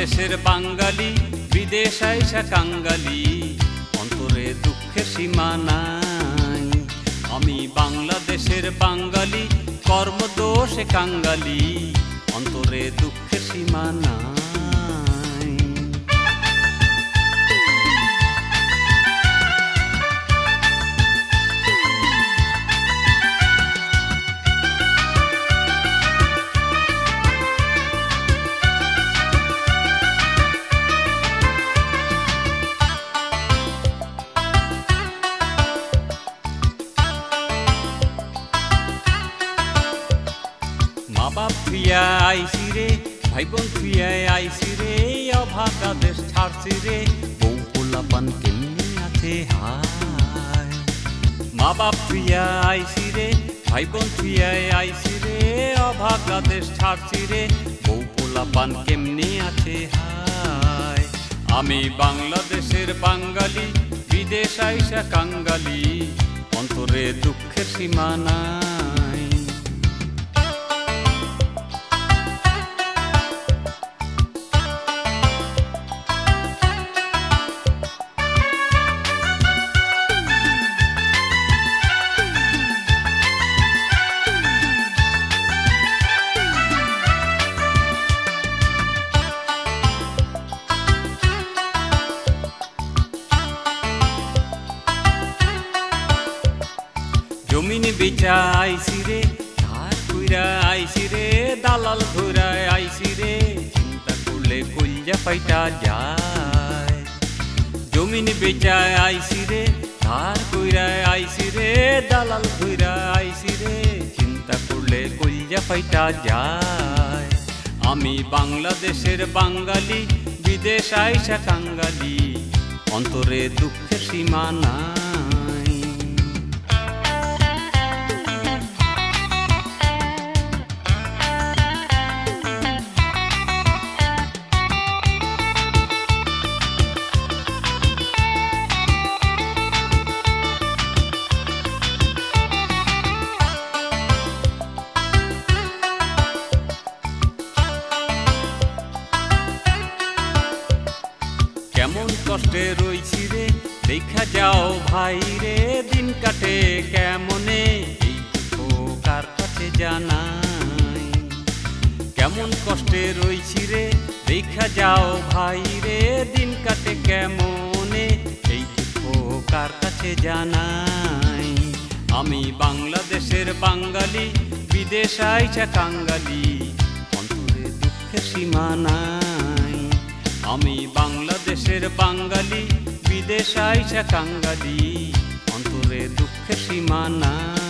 বাংলাদেশের বাঙালি বিদেশ আইসা কাঙ্গালি অন্তরে দুঃখের সীমা নাই। আমি বাংলাদেশের বাঙালি কর্মদোষে কাঙ্গালি অন্তরে দুঃখের সীমা নাই। মা বাপ থুইয়া আইসি রে, ভাই বোন থুইয়া আইসি রে, অভাগা দেশ ছাড়ছি রে, বউ পোলাপান কেমনি আছে হায়। মা বাপ থুইয়া আইসি রে, ভাই বোন থুইয়া আইসি রে, অভাগা দেশ ছাড়ছি রে, বউ পোলাপান কেমনি আছে হায়। আমি বাংলাদেশের বাঙালি বিদেশ আইসা কাঙ্গালি অন্তরে দুঃখের সীমা নাই। জমিন বেচা আইসি রে, ধার কইরা আইসি রে, দালাল ধরা আইসি রে, চিন্তা করলে কলজা ফাইটা যায়। জমিন বেচা আইসি রে, ধার কইরা আইসি রে, দালাল ধরা আইসি রে, চিন্তা করলে কলজা ফাইটা যায়। আমি বাংলাদেশের বাঙালি বিদেশ আইসা কাঙ্গালি অন্তরে দুঃখের সীমা নাই। কেমন কষ্টে রইছি রে, দেখা যাও ভাই রে, দিন কাটে কেমনে এইটুকু কার কাছে জানাই। কেমন কষ্টে রইছি রে, দেখা যাও ভাই রে, দিন কাটে কেমনে এইটুকু কার কাছে জানাই। আমি বাংলাদেশের বাঙালি বিদেশ আইসা কাঙ্গালি অন্তরে দুঃখের সীমা নাই। আমি বাংলাদেশের বাঙালি বিদেশ আইসা কাঙ্গালি অন্তরে দুঃখের সীমা নাই।